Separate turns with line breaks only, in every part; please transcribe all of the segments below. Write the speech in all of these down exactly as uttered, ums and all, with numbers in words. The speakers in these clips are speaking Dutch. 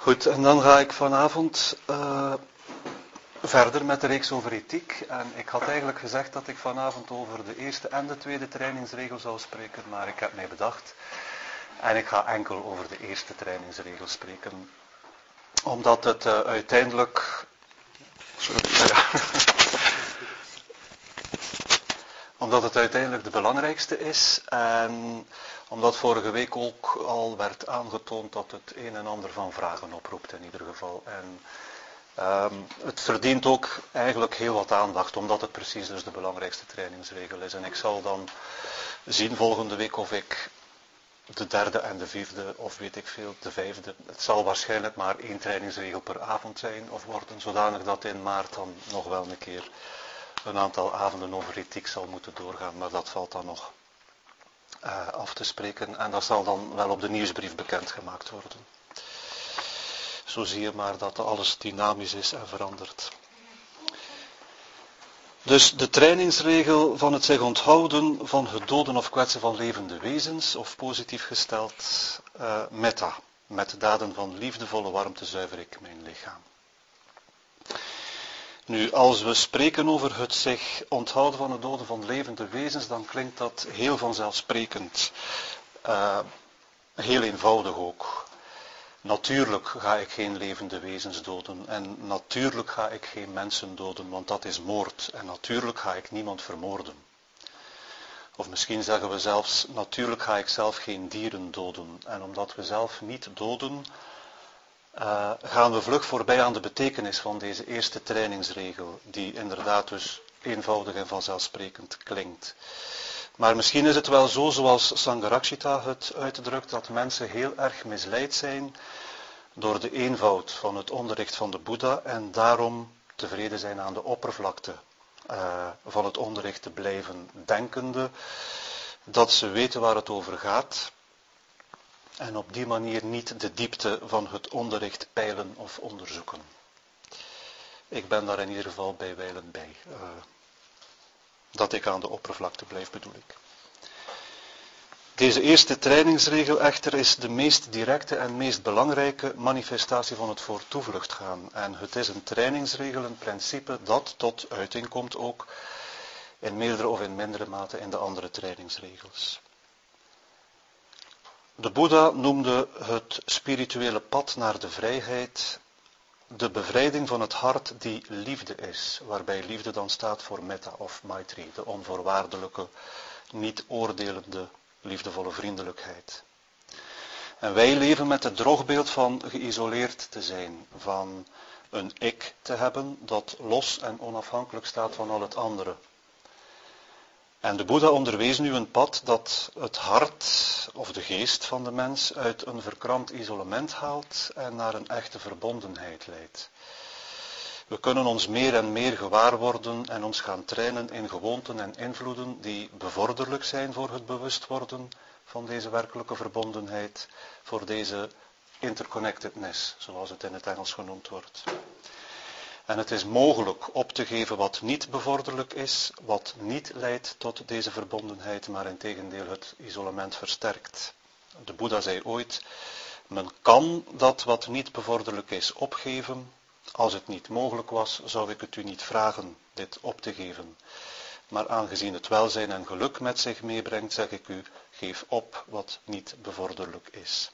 Goed, en dan ga ik vanavond uh, verder met de reeks over ethiek. En ik had eigenlijk gezegd dat ik vanavond over de eerste en de tweede trainingsregel zou spreken, maar ik heb mij bedacht. En ik ga enkel over de eerste trainingsregel spreken. Omdat het uh, uiteindelijk... Sorry, ja. Omdat het uiteindelijk de belangrijkste is. En omdat vorige week ook al werd aangetoond dat het een en ander van vragen oproept in ieder geval. En um, het verdient ook eigenlijk heel wat aandacht, omdat het precies dus de belangrijkste trainingsregel is. En ik zal dan zien volgende week of ik de derde en de vierde, of weet ik veel, de vijfde. Het zal waarschijnlijk maar één trainingsregel per avond zijn of worden, zodanig dat in maart dan nog wel een keer een aantal avonden over ethiek zal moeten doorgaan, maar dat valt dan nog uh, af te spreken. En dat zal dan wel op de nieuwsbrief bekendgemaakt worden. Zo zie je maar dat alles dynamisch is en verandert. Dus de trainingsregel van het zich onthouden van het doden of kwetsen van levende wezens, of positief gesteld, uh, metta, met daden van liefdevolle warmte zuiver ik mijn lichaam. Nu, als we spreken over het zich onthouden van het doden van levende wezens, dan klinkt dat heel vanzelfsprekend. Uh, heel eenvoudig ook. Natuurlijk ga ik geen levende wezens doden en natuurlijk ga ik geen mensen doden, want dat is moord. En natuurlijk ga ik niemand vermoorden. Of misschien zeggen we zelfs, natuurlijk ga ik zelf geen dieren doden. En omdat we zelf niet doden, Uh, gaan we vlug voorbij aan de betekenis van deze eerste trainingsregel, die inderdaad dus eenvoudig en vanzelfsprekend klinkt. Maar misschien is het wel zo, zoals Sangharakshita het uitdrukt, dat mensen heel erg misleid zijn door de eenvoud van het onderricht van de Boeddha en daarom tevreden zijn aan de oppervlakte uh, van het onderricht te blijven, denkende dat ze weten waar het over gaat. En op die manier niet de diepte van het onderricht peilen of onderzoeken. Ik ben daar in ieder geval bij wijlen bij. Uh, dat ik aan de oppervlakte blijf, bedoel ik. Deze eerste trainingsregel echter is de meest directe en meest belangrijke manifestatie van het voor toevlucht gaan. En het is een trainingsregel, een principe dat tot uiting komt ook in meerdere of in mindere mate in de andere trainingsregels. De Boeddha noemde het spirituele pad naar de vrijheid de bevrijding van het hart die liefde is, waarbij liefde dan staat voor metta of maitri, de onvoorwaardelijke, niet oordelende, liefdevolle vriendelijkheid. En wij leven met het drogbeeld van geïsoleerd te zijn, van een ik te hebben dat los en onafhankelijk staat van al het andere. En de Boeddha onderwees nu een pad dat het hart of de geest van de mens uit een verkrampt isolement haalt en naar een echte verbondenheid leidt. We kunnen ons meer en meer gewaar worden en ons gaan trainen in gewoonten en invloeden die bevorderlijk zijn voor het bewust worden van deze werkelijke verbondenheid, voor deze interconnectedness, zoals het in het Engels genoemd wordt. En het is mogelijk op te geven wat niet bevorderlijk is, wat niet leidt tot deze verbondenheid, maar integendeel het isolement versterkt. De Boeddha zei ooit, men kan dat wat niet bevorderlijk is opgeven. Als het niet mogelijk was, zou ik het u niet vragen dit op te geven. Maar aangezien het welzijn en geluk met zich meebrengt, zeg ik u, geef op wat niet bevorderlijk is.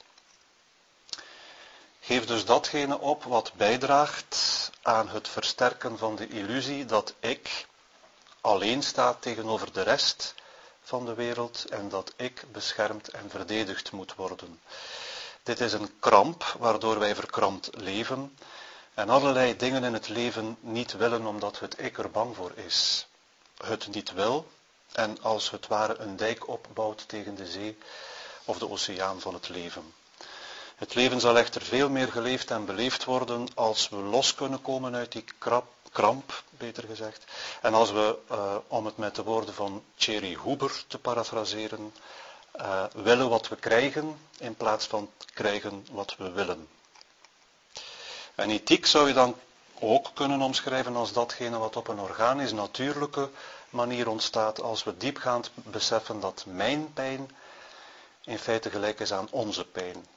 Geef dus datgene op wat bijdraagt aan het versterken van de illusie dat ik alleen sta tegenover de rest van de wereld en dat ik beschermd en verdedigd moet worden. Dit is een kramp waardoor wij verkrampt leven en allerlei dingen in het leven niet willen omdat het ik er bang voor is. Het niet wil en als het ware een dijk opbouwt tegen de zee of de oceaan van het leven. Het leven zal echter veel meer geleefd en beleefd worden als we los kunnen komen uit die krap, kramp, beter gezegd. En als we, uh, om het met de woorden van Thierry Huber te parafraseren, uh, willen wat we krijgen in plaats van krijgen wat we willen. En ethiek zou je dan ook kunnen omschrijven als datgene wat op een organisch natuurlijke manier ontstaat als we diepgaand beseffen dat mijn pijn in feite gelijk is aan onze pijn.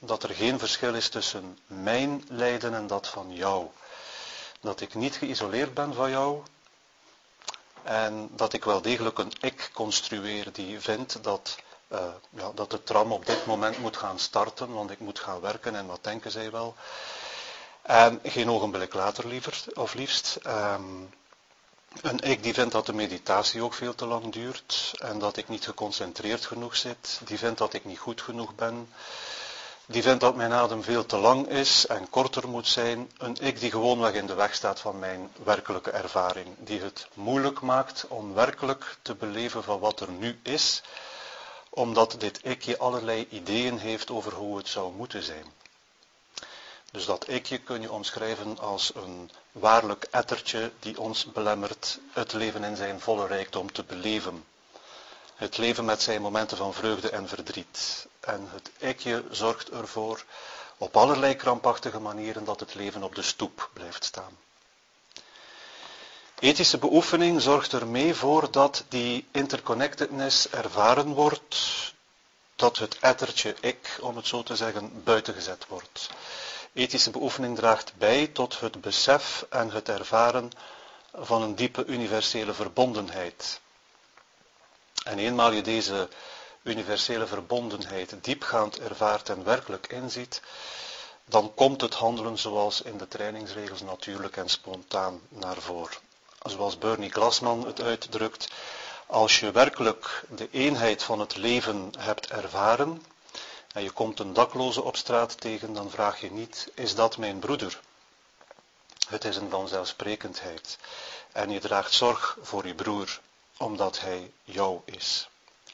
dat er geen verschil is tussen mijn lijden en dat van jou. Dat ik niet geïsoleerd ben van jou en dat ik wel degelijk een ik construeer die vindt dat, uh, ja, dat de tram op dit moment moet gaan starten, want ik moet gaan werken en wat denken zij wel. En geen ogenblik later liever, of liefst. Um, Een ik die vindt dat de meditatie ook veel te lang duurt en dat ik niet geconcentreerd genoeg zit. Die vindt dat ik niet goed genoeg ben. Die vindt dat mijn adem veel te lang is en korter moet zijn. Een ik die gewoonweg in de weg staat van mijn werkelijke ervaring. Die het moeilijk maakt om werkelijk te beleven van wat er nu is. Omdat dit ikje allerlei ideeën heeft over hoe het zou moeten zijn. Dus dat ikje kun je omschrijven als een waarlijk ettertje die ons belemmert het leven in zijn volle rijkdom te beleven. Het leven met zijn momenten van vreugde en verdriet. En het ikje zorgt ervoor op allerlei krampachtige manieren dat het leven op de stoep blijft staan. Ethische beoefening zorgt er mee voor dat die interconnectedness ervaren wordt, dat het ettertje ik, om het zo te zeggen, buitengezet wordt. Ethische beoefening draagt bij tot het besef en het ervaren van een diepe universele verbondenheid. En eenmaal je deze universele verbondenheid diepgaand ervaart en werkelijk inziet, dan komt het handelen zoals in de trainingsregels natuurlijk en spontaan naar voren. Zoals Bernie Glassman het uitdrukt, als je werkelijk de eenheid van het leven hebt ervaren, en je komt een dakloze op straat tegen, dan vraag je niet, is dat mijn broeder? Het is een vanzelfsprekendheid. En je draagt zorg voor je broer, omdat hij jou is.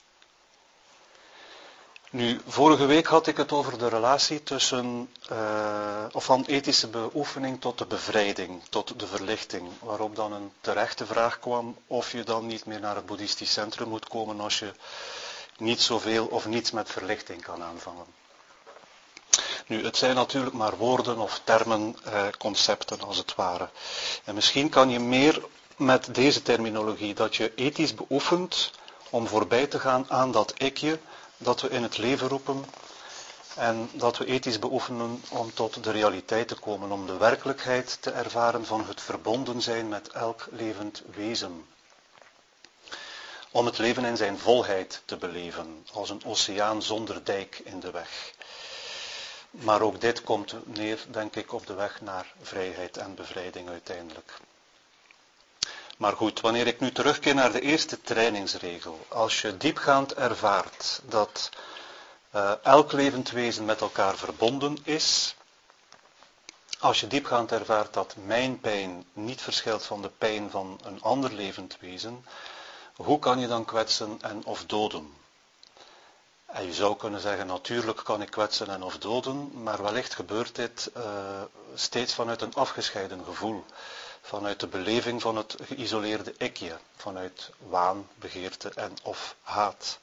Nu, vorige week had ik het over de relatie tussen, uh, of van ethische beoefening tot de bevrijding, tot de verlichting. Waarop dan een terechte vraag kwam of je dan niet meer naar het boeddhistisch centrum moet komen als je niet zoveel of niets met verlichting kan aanvangen. Nu, het zijn natuurlijk maar woorden of termen, eh, concepten als het ware. En misschien kan je meer met deze terminologie, dat je ethisch beoefent om voorbij te gaan aan dat ikje dat we in het leven roepen en dat we ethisch beoefenen om tot de realiteit te komen, om de werkelijkheid te ervaren van het verbonden zijn met elk levend wezen. Om het leven in zijn volheid te beleven, als een oceaan zonder dijk in de weg. Maar ook dit komt neer, denk ik, op de weg naar vrijheid en bevrijding uiteindelijk. Maar goed, wanneer ik nu terugkeer naar de eerste trainingsregel. Als je diepgaand ervaart dat uh, elk levend wezen met elkaar verbonden is. Als je diepgaand ervaart dat mijn pijn niet verschilt van de pijn van een ander levend wezen. Hoe kan je dan kwetsen en of doden? En je zou kunnen zeggen, natuurlijk kan ik kwetsen en of doden, maar wellicht gebeurt dit uh, steeds vanuit een afgescheiden gevoel. Vanuit de beleving van het geïsoleerde ikje, vanuit waan, begeerte en of haat.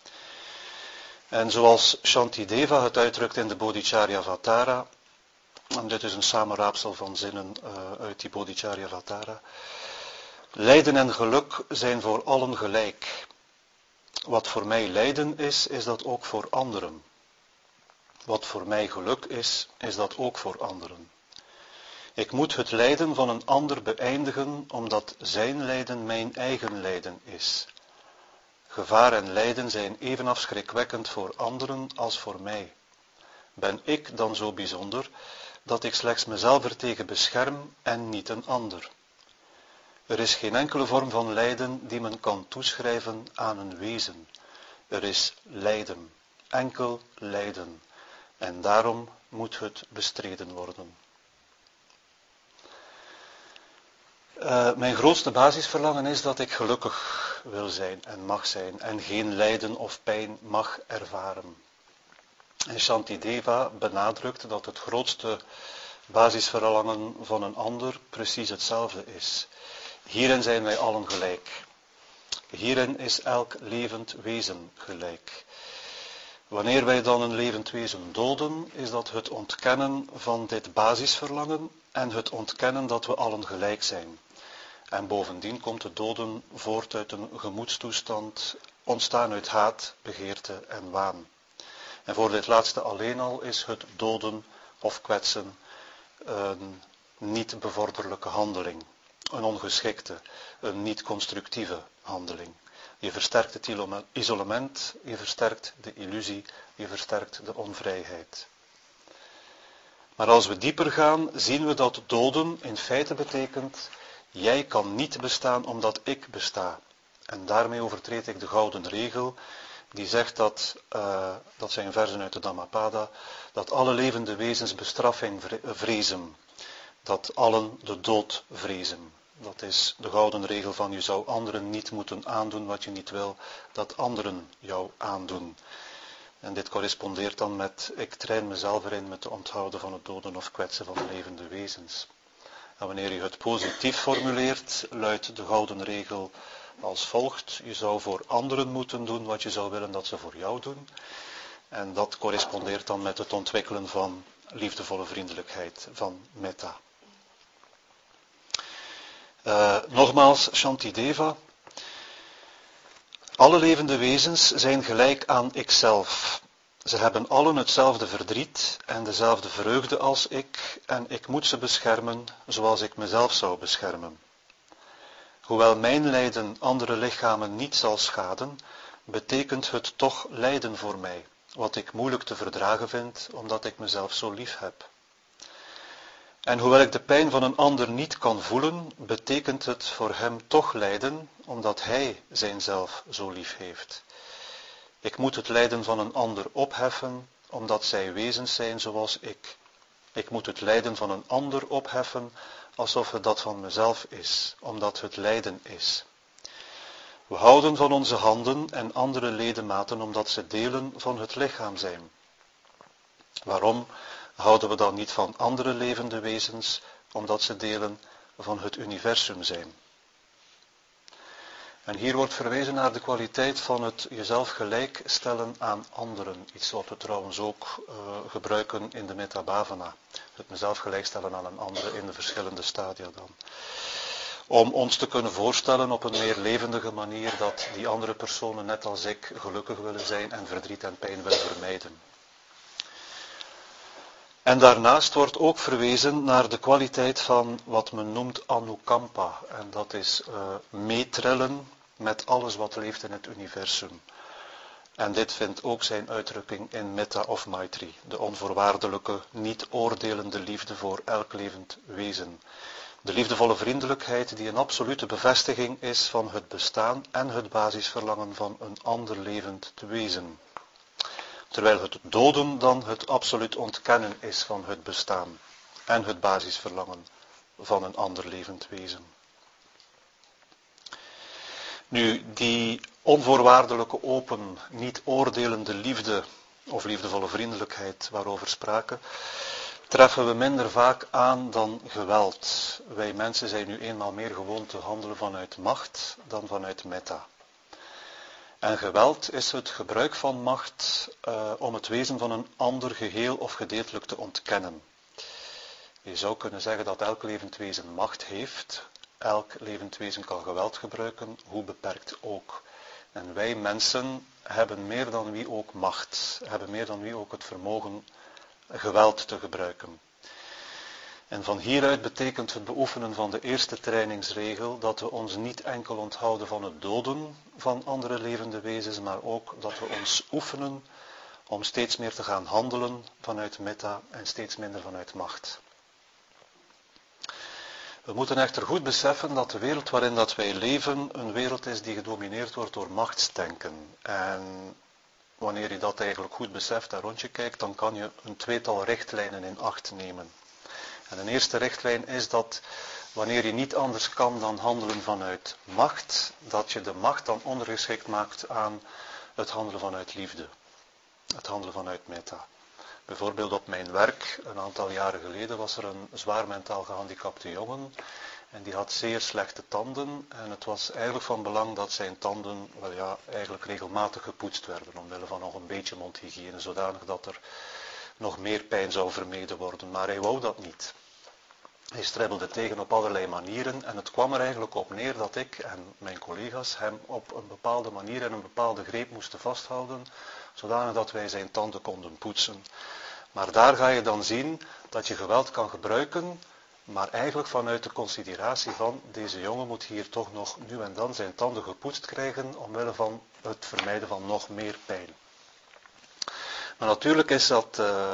En zoals Shantideva het uitdrukt in de Bodhicharyavatara, en dit is een samenraapsel van zinnen uh, uit die Bodhicharyavatara. Lijden en geluk zijn voor allen gelijk. Wat voor mij lijden is, is dat ook voor anderen. Wat voor mij geluk is, is dat ook voor anderen. Ik moet het lijden van een ander beëindigen, omdat zijn lijden mijn eigen lijden is. Gevaar en lijden zijn even afschrikwekkend voor anderen als voor mij. Ben ik dan zo bijzonder, dat ik slechts mezelf ertegen bescherm en niet een ander? Er is geen enkele vorm van lijden die men kan toeschrijven aan een wezen. Er is lijden, enkel lijden. En daarom moet het bestreden worden. Uh, mijn grootste basisverlangen is dat ik gelukkig wil zijn en mag zijn en geen lijden of pijn mag ervaren. En Shantideva benadrukt dat het grootste basisverlangen van een ander precies hetzelfde is. Hierin zijn wij allen gelijk. Hierin is elk levend wezen gelijk. Wanneer wij dan een levend wezen doden, is dat het ontkennen van dit basisverlangen en het ontkennen dat we allen gelijk zijn. En bovendien komt het doden voort uit een gemoedstoestand, ontstaan uit haat, begeerte en waan. En voor dit laatste alleen al is het doden of kwetsen een niet bevorderlijke handeling. Een ongeschikte, een niet constructieve handeling. Je versterkt het isolement, je versterkt de illusie, je versterkt de onvrijheid. Maar als we dieper gaan, zien we dat doden in feite betekent, jij kan niet bestaan omdat ik besta. En daarmee overtreed ik de gouden regel, die zegt dat, uh, dat zijn versen uit de Dhammapada, dat alle levende wezens bestraffing vrezen. Dat allen de dood vrezen. Dat is de gouden regel van je zou anderen niet moeten aandoen wat je niet wil dat anderen jou aandoen. En dit correspondeert dan met, ik train mezelf erin met te onthouden van het doden of kwetsen van levende wezens. En wanneer je het positief formuleert, luidt de gouden regel als volgt. Je zou voor anderen moeten doen wat je zou willen dat ze voor jou doen. En dat correspondeert dan met het ontwikkelen van liefdevolle vriendelijkheid, van metta. Uh, nogmaals, Shantideva. Alle levende wezens zijn gelijk aan ikzelf. Ze hebben allen hetzelfde verdriet en dezelfde vreugde als ik, en ik moet ze beschermen zoals ik mezelf zou beschermen. Hoewel mijn lijden andere lichamen niet zal schaden, betekent het toch lijden voor mij, wat ik moeilijk te verdragen vind, omdat ik mezelf zo lief heb. En hoewel ik de pijn van een ander niet kan voelen, betekent het voor hem toch lijden, omdat hij zijnzelf zo lief heeft. Ik moet het lijden van een ander opheffen, omdat zij wezens zijn zoals ik. Ik moet het lijden van een ander opheffen, alsof het dat van mezelf is, omdat het lijden is. We houden van onze handen en andere ledematen, omdat ze delen van het lichaam zijn. Waarom houden we dan niet van andere levende wezens, omdat ze delen van het universum zijn? En hier wordt verwezen naar de kwaliteit van het jezelf gelijkstellen aan anderen. Iets wat we trouwens ook uh, gebruiken in de Metta Bhavana. Het mezelf gelijkstellen aan een andere in de verschillende stadia dan. Om ons te kunnen voorstellen op een meer levendige manier dat die andere personen net als ik gelukkig willen zijn en verdriet en pijn willen vermijden. En daarnaast wordt ook verwezen naar de kwaliteit van wat men noemt anukampa. En dat is uh, meetrillen met alles wat leeft in het universum. En dit vindt ook zijn uitdrukking in Metta of Maitri, de onvoorwaardelijke, niet oordelende liefde voor elk levend wezen. De liefdevolle vriendelijkheid die een absolute bevestiging is van het bestaan en het basisverlangen van een ander levend wezen. Terwijl het doden dan het absoluut ontkennen is van het bestaan en het basisverlangen van een ander levend wezen. Nu, die onvoorwaardelijke, open, niet oordelende liefde of liefdevolle vriendelijkheid waarover spraken, treffen we minder vaak aan dan geweld. Wij mensen zijn nu eenmaal meer gewoon te handelen vanuit macht dan vanuit metta. En geweld is het gebruik van macht uh, om het wezen van een ander geheel of gedeeltelijk te ontkennen. Je zou kunnen zeggen dat elk levend wezen macht heeft. Elk levend wezen kan geweld gebruiken, hoe beperkt ook. En wij mensen hebben meer dan wie ook macht, hebben meer dan wie ook het vermogen geweld te gebruiken. En van hieruit betekent het beoefenen van de eerste trainingsregel dat we ons niet enkel onthouden van het doden van andere levende wezens, maar ook dat we ons oefenen om steeds meer te gaan handelen vanuit metta en steeds minder vanuit macht. We moeten echter goed beseffen dat de wereld waarin dat wij leven een wereld is die gedomineerd wordt door machtsdenken. En wanneer je dat eigenlijk goed beseft en rond je kijkt, dan kan je een tweetal richtlijnen in acht nemen. En een eerste richtlijn is dat wanneer je niet anders kan dan handelen vanuit macht, dat je de macht dan ondergeschikt maakt aan het handelen vanuit liefde. Het handelen vanuit metta. Bijvoorbeeld op mijn werk, een aantal jaren geleden, was er een zwaar mentaal gehandicapte jongen. En die had zeer slechte tanden. En het was eigenlijk van belang dat zijn tanden wel ja, eigenlijk regelmatig gepoetst werden. Omwille van nog een beetje mondhygiëne, zodanig dat er nog meer pijn zou vermeden worden. Maar hij wou dat niet. Hij stribbelde tegen op allerlei manieren en het kwam er eigenlijk op neer dat ik en mijn collega's hem op een bepaalde manier en een bepaalde greep moesten vasthouden, zodanig dat wij zijn tanden konden poetsen. Maar daar ga je dan zien dat je geweld kan gebruiken, maar eigenlijk vanuit de consideratie van deze jongen moet hier toch nog nu en dan zijn tanden gepoetst krijgen omwille van het vermijden van nog meer pijn. Maar natuurlijk is dat uh,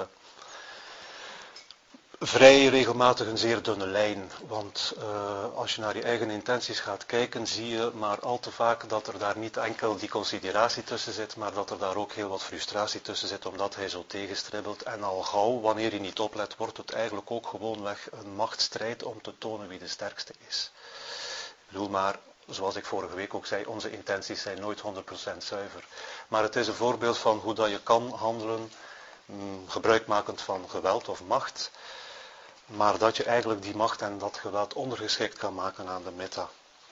vrij regelmatig een zeer dunne lijn, want uh, als je naar je eigen intenties gaat kijken, zie je maar al te vaak dat er daar niet enkel die consideratie tussen zit, maar dat er daar ook heel wat frustratie tussen zit, omdat hij zo tegenstribbelt. En al gauw, wanneer je niet oplet, wordt het eigenlijk ook gewoonweg een machtsstrijd om te tonen wie de sterkste is. Ik bedoel maar, zoals ik vorige week ook zei, onze intenties zijn nooit honderd procent zuiver. Maar het is een voorbeeld van hoe dat je kan handelen, mm, gebruikmakend van geweld of macht, maar dat je eigenlijk die macht en dat geweld ondergeschikt kan maken aan de meta.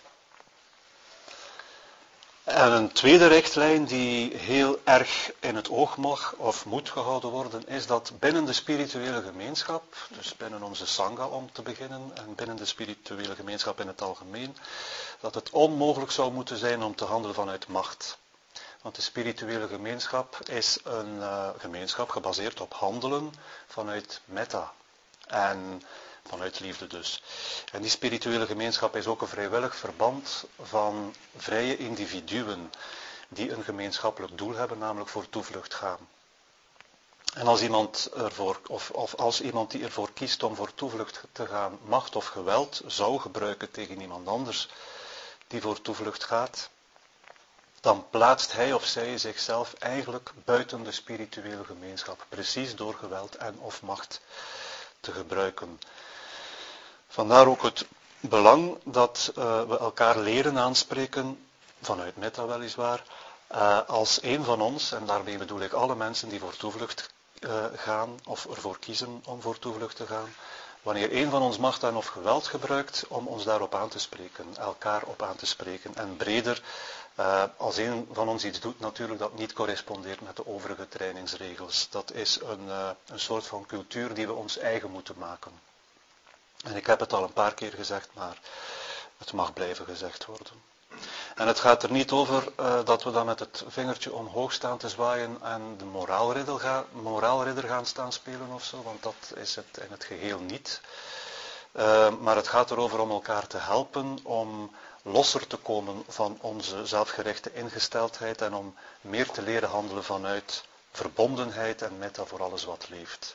En een tweede richtlijn die heel erg in het oog mag of moet gehouden worden, is dat binnen de spirituele gemeenschap, dus binnen onze sangha om te beginnen, en binnen de spirituele gemeenschap in het algemeen, dat het onmogelijk zou moeten zijn om te handelen vanuit macht. Want de spirituele gemeenschap is een uh, gemeenschap gebaseerd op handelen vanuit metta. En vanuit liefde dus. En die spirituele gemeenschap is ook een vrijwillig verband van vrije individuen die een gemeenschappelijk doel hebben, namelijk voor toevlucht gaan. En als iemand, ervoor, of, of als iemand die ervoor kiest om voor toevlucht te gaan macht of geweld zou gebruiken tegen iemand anders die voor toevlucht gaat, dan plaatst hij of zij zichzelf eigenlijk buiten de spirituele gemeenschap, precies door geweld en of macht te gebruiken. Vandaar ook het belang dat uh, we elkaar leren aanspreken, vanuit metta weliswaar, uh, als een van ons, en daarmee bedoel ik alle mensen die voor toevlucht uh, gaan, of ervoor kiezen om voor toevlucht te gaan, wanneer een van ons macht en of geweld gebruikt, om ons daarop aan te spreken, elkaar op aan te spreken. En breder, uh, als een van ons iets doet natuurlijk dat niet correspondeert met de overige trainingsregels. Dat is een, uh, een soort van cultuur die we ons eigen moeten maken. En ik heb het al een paar keer gezegd, maar het mag blijven gezegd worden. En het gaat er niet over uh, dat we dan met het vingertje omhoog staan te zwaaien en de moraalridder, ga, moraalridder gaan staan spelen of zo, want dat is het in het geheel niet. Uh, maar het gaat erover om elkaar te helpen om losser te komen van onze zelfgerichte ingesteldheid en om meer te leren handelen vanuit verbondenheid en metta voor alles wat leeft.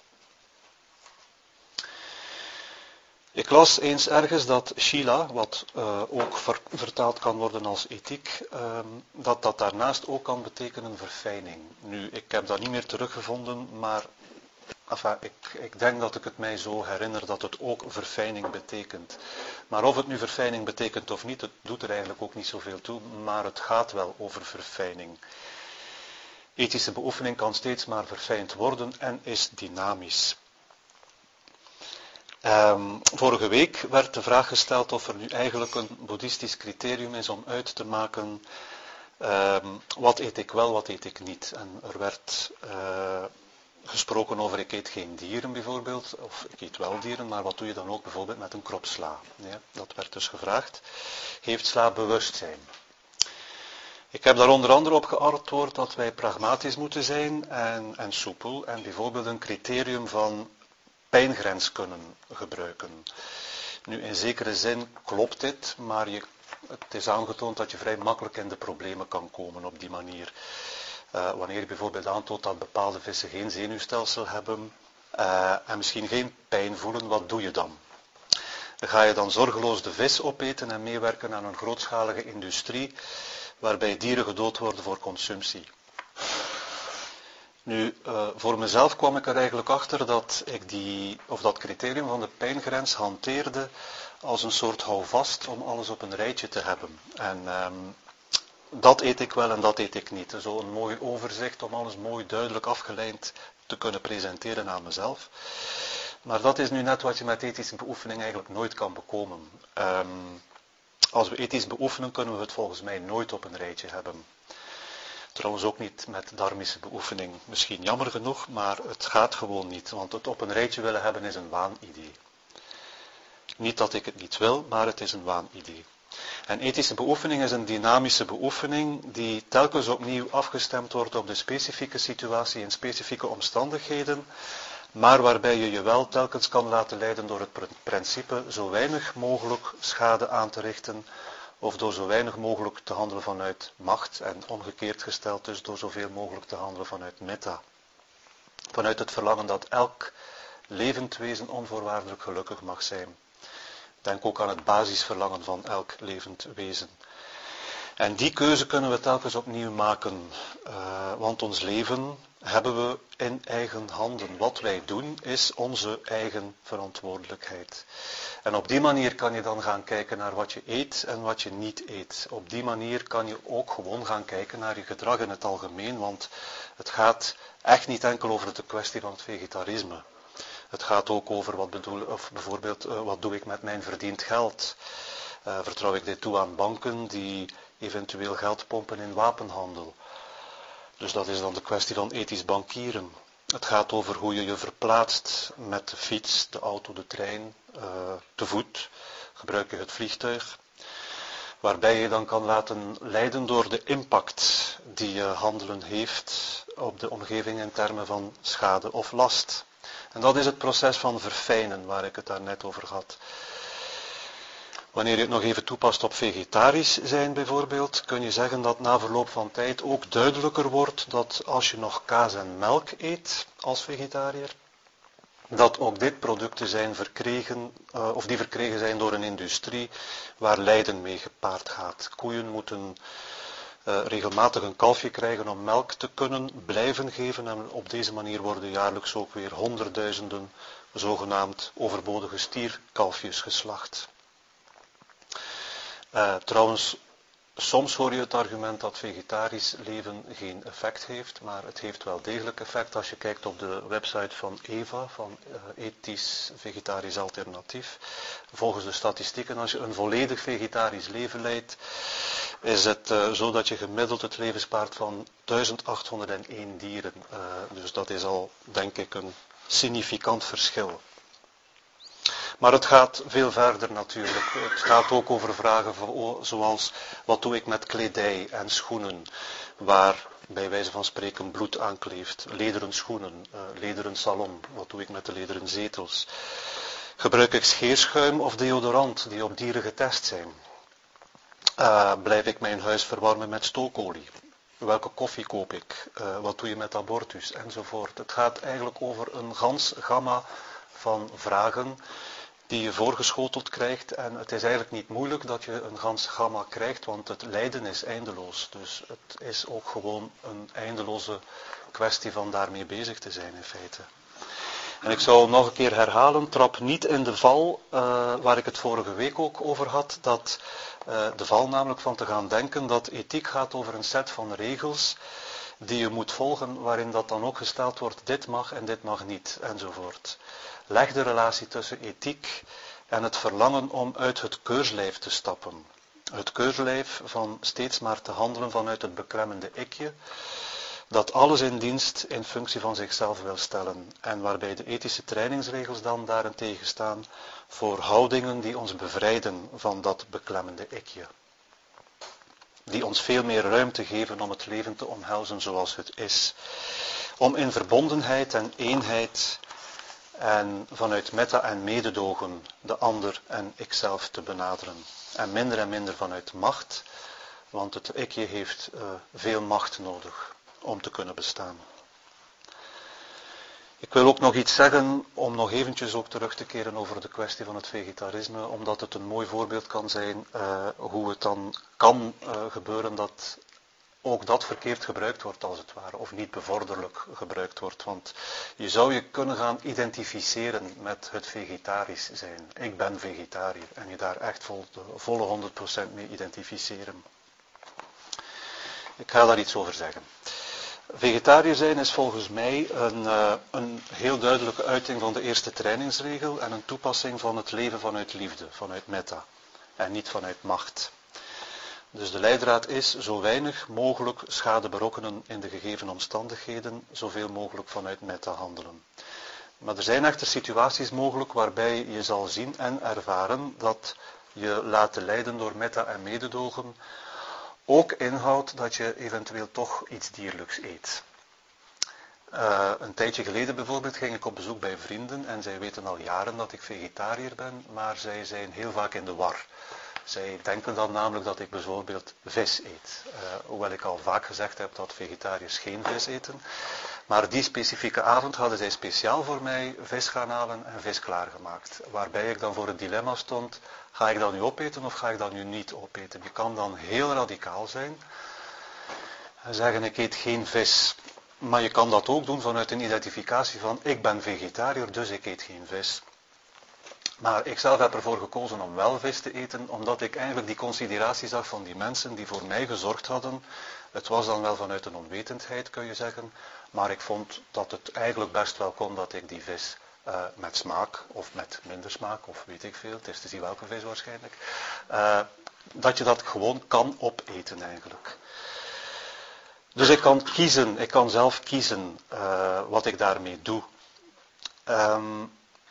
Ik las eens ergens dat Shila, wat uh, ook ver, vertaald kan worden als ethiek, uh, dat dat daarnaast ook kan betekenen verfijning. Nu, ik heb dat niet meer teruggevonden, maar enfin, ik, ik denk dat ik het mij zo herinner dat het ook verfijning betekent. Maar of het nu verfijning betekent of niet, het doet er eigenlijk ook niet zoveel toe, maar het gaat wel over verfijning. Ethische beoefening kan steeds maar verfijnd worden en is dynamisch. Um, vorige week werd de vraag gesteld of er nu eigenlijk een boeddhistisch criterium is om uit te maken um, wat eet ik wel, wat eet ik niet. En er werd uh, gesproken over ik eet geen dieren bijvoorbeeld, of ik eet wel dieren, maar wat doe je dan ook bijvoorbeeld met een krop sla? Ja, dat werd dus gevraagd. Heeft sla bewustzijn? Ik heb daar onder andere op geantwoord dat wij pragmatisch moeten zijn en, en soepel en bijvoorbeeld een criterium van pijngrens kunnen gebruiken. Nu, in zekere zin klopt dit, maar je, het is aangetoond dat je vrij makkelijk in de problemen kan komen op die manier. Uh, wanneer je bijvoorbeeld aantoont dat bepaalde vissen geen zenuwstelsel hebben uh, en misschien geen pijn voelen, wat doe je dan? Ga je dan zorgeloos de vis opeten en meewerken aan een grootschalige industrie waarbij dieren gedood worden voor consumptie? Nu, uh, voor mezelf kwam ik er eigenlijk achter dat ik die, of dat criterium van de pijngrens hanteerde als een soort houvast om alles op een rijtje te hebben. En um, dat eet ik wel en dat eet ik niet. Zo een mooi overzicht om alles mooi duidelijk afgeleid te kunnen presenteren aan mezelf. Maar dat is nu net wat je met ethische beoefening eigenlijk nooit kan bekomen. Um, als we ethisch beoefenen kunnen we het volgens mij nooit op een rijtje hebben. Trouwens ook niet met dharmische beoefening. Misschien jammer genoeg, maar het gaat gewoon niet. Want het op een rijtje willen hebben is een waanidee. Niet dat ik het niet wil, maar het is een waanidee. En ethische beoefening is een dynamische beoefening die telkens opnieuw afgestemd wordt op de specifieke situatie en specifieke omstandigheden, maar waarbij je je wel telkens kan laten leiden door het principe zo weinig mogelijk schade aan te richten, of door zo weinig mogelijk te handelen vanuit macht, en omgekeerd gesteld dus door zoveel mogelijk te handelen vanuit metta. Vanuit het verlangen dat elk levend wezen onvoorwaardelijk gelukkig mag zijn. Denk ook aan het basisverlangen van elk levend wezen. En die keuze kunnen we telkens opnieuw maken, uh, want ons leven hebben we in eigen handen. Wat wij doen is onze eigen verantwoordelijkheid. En op die manier kan je dan gaan kijken naar wat je eet en wat je niet eet. Op die manier kan je ook gewoon gaan kijken naar je gedrag in het algemeen, want het gaat echt niet enkel over de kwestie van het vegetarisme. Het gaat ook over wat bedoel, of bijvoorbeeld uh, wat doe ik met mijn verdiend geld. Uh, vertrouw ik dit toe aan banken die eventueel geld pompen in wapenhandel. Dus dat is dan de kwestie van ethisch bankieren. Het gaat over hoe je je verplaatst met de fiets, de auto, de trein, uh, te voet. Gebruik je het vliegtuig. Waarbij je dan kan laten leiden door de impact die je handelen heeft op de omgeving in termen van schade of last. En dat is het proces van verfijnen waar ik het daarnet over had. Wanneer je het nog even toepast op vegetarisch zijn bijvoorbeeld, kun je zeggen dat na verloop van tijd ook duidelijker wordt dat als je nog kaas en melk eet als vegetariër, dat ook dit producten zijn verkregen, uh, of die verkregen zijn door een industrie waar lijden mee gepaard gaat. Koeien moeten uh, regelmatig een kalfje krijgen om melk te kunnen blijven geven en op deze manier worden jaarlijks ook weer honderdduizenden zogenaamd overbodige stierkalfjes geslacht. Uh, trouwens, soms hoor je het argument dat vegetarisch leven geen effect heeft, maar het heeft wel degelijk effect als je kijkt op de website van EVA, van uh, Ethisch Vegetarisch Alternatief. Volgens de statistieken, als je een volledig vegetarisch leven leidt, is het uh, zo dat je gemiddeld het leven spaart van duizend achthonderdéén dieren. Uh, dus dat is al, denk ik, een significant verschil. Maar het gaat veel verder natuurlijk. Het gaat ook over vragen zoals wat doe ik met kledij en schoenen, waar bij wijze van spreken bloed aankleeft. Lederen schoenen, uh, lederen salon, wat doe ik met de lederen zetels. Gebruik ik scheerschuim of deodorant die op dieren getest zijn? Uh, blijf ik mijn huis verwarmen met stookolie? Welke koffie koop ik? Uh, wat doe je met abortus? Enzovoort. Het gaat eigenlijk over een gans gamma van vragen die je voorgeschoteld krijgt. En het is eigenlijk niet moeilijk dat je een gans gamma krijgt, want het lijden is eindeloos. Dus het is ook gewoon een eindeloze kwestie van daarmee bezig te zijn in feite. En ik zou nog een keer herhalen, trap niet in de val, uh, waar ik het vorige week ook over had, dat uh, de val namelijk van te gaan denken dat ethiek gaat over een set van regels die je moet volgen, waarin dat dan ook gesteld wordt, dit mag en dit mag niet, enzovoort. Leg de relatie tussen ethiek en het verlangen om uit het keurslijf te stappen. Het keurslijf van steeds maar te handelen vanuit het beklemmende ikje, dat alles in dienst in functie van zichzelf wil stellen. En waarbij de ethische trainingsregels dan daarentegen staan voor houdingen die ons bevrijden van dat beklemmende ikje. Die ons veel meer ruimte geven om het leven te omhelzen zoals het is. Om in verbondenheid en eenheid en vanuit metta en mededogen de ander en ikzelf te benaderen. En minder en minder vanuit macht, want het ikje heeft uh, veel macht nodig om te kunnen bestaan. Ik wil ook nog iets zeggen om nog eventjes ook terug te keren over de kwestie van het vegetarisme, omdat het een mooi voorbeeld kan zijn uh, hoe het dan kan uh, gebeuren dat ook dat verkeerd gebruikt wordt als het ware, of niet bevorderlijk gebruikt wordt. Want je zou je kunnen gaan identificeren met het vegetarisch zijn. Ik ben vegetariër en je daar echt vol, de volle honderd procent mee identificeren. Ik ga daar iets over zeggen. Vegetariër zijn is volgens mij een, uh, een heel duidelijke uiting van de eerste trainingsregel en een toepassing van het leven vanuit liefde, vanuit metta en niet vanuit macht. Dus de leidraad is zo weinig mogelijk schade berokkenen in de gegeven omstandigheden, zoveel mogelijk vanuit metta handelen. Maar er zijn echter situaties mogelijk waarbij je zal zien en ervaren dat je laten leiden door metta en mededogen ook inhoudt dat je eventueel toch iets dierlijks eet. Uh, een tijdje geleden bijvoorbeeld ging ik op bezoek bij vrienden en zij weten al jaren dat ik vegetariër ben, maar zij zijn heel vaak in de war. Zij denken dan namelijk dat ik bijvoorbeeld vis eet. Uh, hoewel ik al vaak gezegd heb dat vegetariërs geen vis eten. Maar die specifieke avond hadden zij speciaal voor mij vis gaan halen en vis klaargemaakt. Waarbij ik dan voor het dilemma stond, ga ik dat nu opeten of ga ik dat nu niet opeten? Je kan dan heel radicaal zijn en zeggen ik eet geen vis. Maar je kan dat ook doen vanuit een identificatie van ik ben vegetariër, dus ik eet geen vis. Maar ik zelf heb ervoor gekozen om wel vis te eten, omdat ik eigenlijk die consideratie zag van die mensen die voor mij gezorgd hadden. Het was dan wel vanuit een onwetendheid, kun je zeggen, maar ik vond dat het eigenlijk best wel kon dat ik die vis uh, met smaak, of met minder smaak, of weet ik veel, het is te zien welke vis waarschijnlijk, uh, dat je dat gewoon kan opeten eigenlijk. Dus ik kan kiezen, ik kan zelf kiezen uh, wat ik daarmee doe. Um,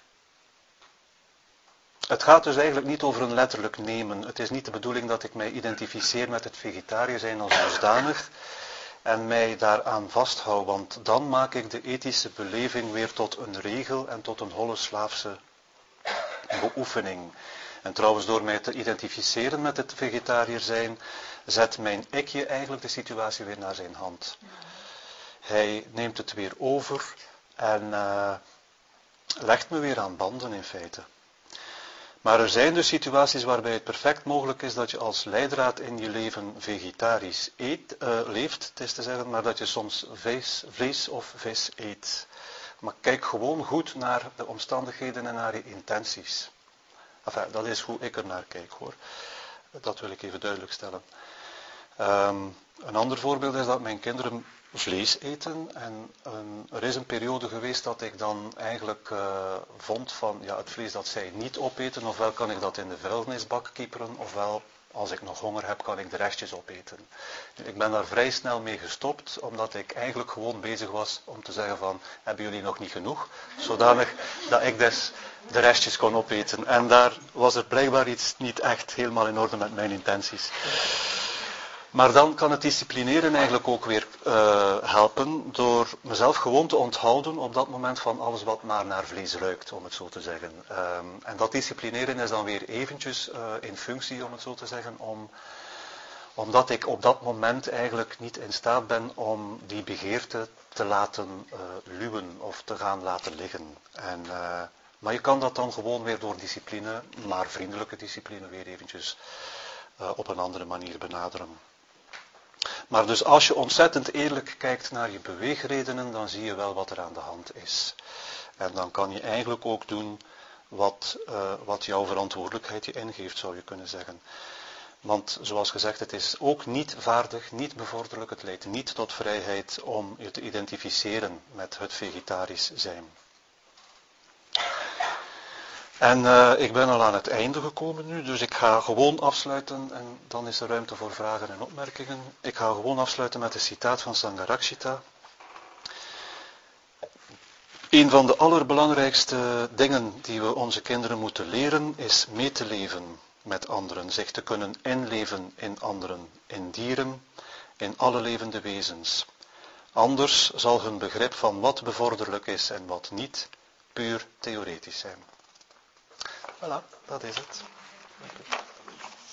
Het gaat dus eigenlijk niet over een letterlijk nemen. Het is niet de bedoeling dat ik mij identificeer met het vegetariër zijn als dusdanig en mij daaraan vasthoud, want dan maak ik de ethische beleving weer tot een regel en tot een holle slaafse beoefening. En trouwens, door mij te identificeren met het vegetariër zijn, zet mijn ikje eigenlijk de situatie weer naar zijn hand. Hij neemt het weer over en uh, legt me weer aan banden in feite. Maar er zijn dus situaties waarbij het perfect mogelijk is dat je als leidraad in je leven vegetarisch eet, uh, leeft, het is te zeggen, maar dat je soms vlees, vlees of vis eet. Maar kijk gewoon goed naar de omstandigheden en naar je intenties. Enfin, dat is hoe ik er naar kijk hoor. Dat wil ik even duidelijk stellen. Um, een ander voorbeeld is dat mijn kinderen vlees eten en um, er is een periode geweest dat ik dan eigenlijk uh, vond van ja, het vlees dat zij niet opeten, ofwel kan ik dat in de vuilnisbak kieperen, ofwel als ik nog honger heb kan ik de restjes opeten. Ik ben daar vrij snel mee gestopt, omdat ik eigenlijk gewoon bezig was om te zeggen van hebben jullie nog niet genoeg, zodanig dat ik dus de restjes kon opeten. En daar was er blijkbaar iets niet echt helemaal in orde met mijn intenties. Maar dan kan het disciplineren eigenlijk ook weer uh, helpen door mezelf gewoon te onthouden op dat moment van alles wat maar naar vlees ruikt, om het zo te zeggen. Um, en dat disciplineren is dan weer eventjes uh, in functie, om het zo te zeggen, om, omdat ik op dat moment eigenlijk niet in staat ben om die begeerte te laten uh, luwen of te gaan laten liggen. En, uh, maar je kan dat dan gewoon weer door discipline, maar vriendelijke discipline, weer eventjes uh, op een andere manier benaderen. Maar dus als je ontzettend eerlijk kijkt naar je beweegredenen, dan zie je wel wat er aan de hand is. En dan kan je eigenlijk ook doen wat, uh, wat jouw verantwoordelijkheid je ingeeft, zou je kunnen zeggen. Want zoals gezegd, het is ook niet vaardig, niet bevorderlijk, het leidt niet tot vrijheid om je te identificeren met het vegetarisch zijn. En uh, ik ben al aan het einde gekomen nu, dus ik ga gewoon afsluiten en dan is er ruimte voor vragen en opmerkingen. Ik ga gewoon afsluiten met een citaat van Sangharakshita. Een van de allerbelangrijkste dingen die we onze kinderen moeten leren is mee te leven met anderen, zich te kunnen inleven in anderen, in dieren, in alle levende wezens. Anders zal hun begrip van wat bevorderlijk is en wat niet puur theoretisch zijn. Voilà, dat is het. Dank u.